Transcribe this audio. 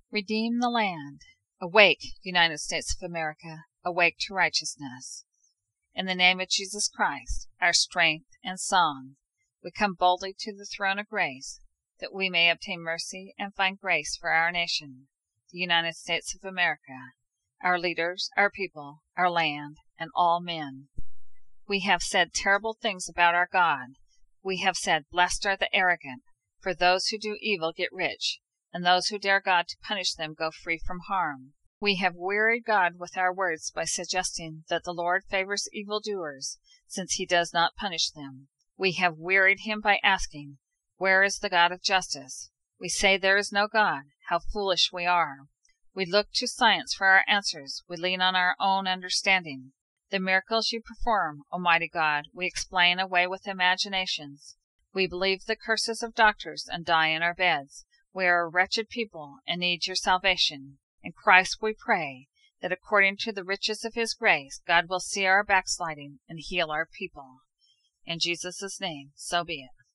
Redeem the land. Awake, United States of America, awake to righteousness. In the name of Jesus Christ, our strength and song, we come boldly to the throne of grace, that we may obtain mercy and find grace for our nation, the United States of America, our leaders, our people, our land, and all men. We have said terrible things about our God. We have said, "Blessed are the arrogant, for those who do evil get rich, and those who dare God to punish them go free from harm." We have wearied God with our words by suggesting that the Lord favors evildoers, since He does not punish them. We have wearied Him by asking, "Where is the God of justice?" We say there is no God. How foolish we are! We look to science for our answers. We lean on our own understanding. The miracles you perform, Almighty God, we explain away with imaginations. We believe the curses of doctors and die in our beds. We are a wretched people and need your salvation. In Christ we pray that according to the riches of His grace, God will see our backsliding and heal our people. In Jesus' name, so be it.